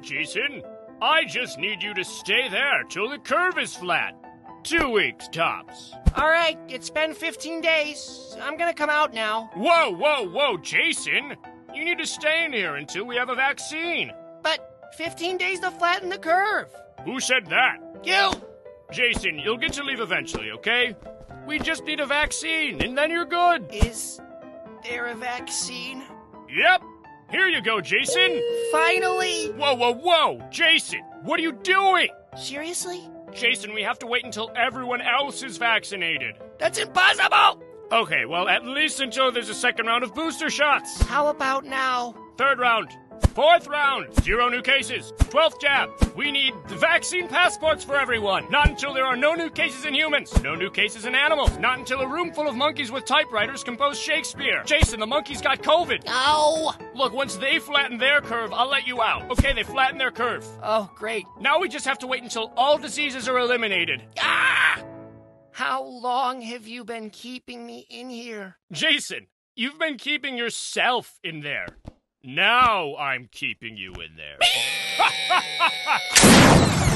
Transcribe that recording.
Jason. I just need you to stay there till the curve is flat. 2 weeks, tops. All right, it's been 15 days. I'm gonna come out now. Whoa, Jason! You need to stay in here until we have a vaccine. But 15 days to flatten the curve. Who said that? You! Jason, you'll get to leave eventually, okay? We just need a vaccine, and then you're good. Is there a vaccine? Yep. Here you go, Jason. Finally! Whoa, Jason, what are you doing? Seriously? Jason, we have to wait until everyone else is vaccinated. That's impossible! Okay, well, at least until there's a second round of booster shots. How about now? Third round. Fourth round. 0 new cases. 12th jab. We need the vaccine passports for everyone. Not until there are no new cases in humans. No new cases in animals. Not until a room full of monkeys with typewriters compose Shakespeare. Jason, the monkeys got COVID. Ow! Look, once they flatten their curve, I'll let you out. Okay, they flattened their curve. Oh, great. Now we just have to wait until all diseases are eliminated. Ah! How long have you been keeping me in here? Jason, you've been keeping yourself in there. Now I'm keeping you in there.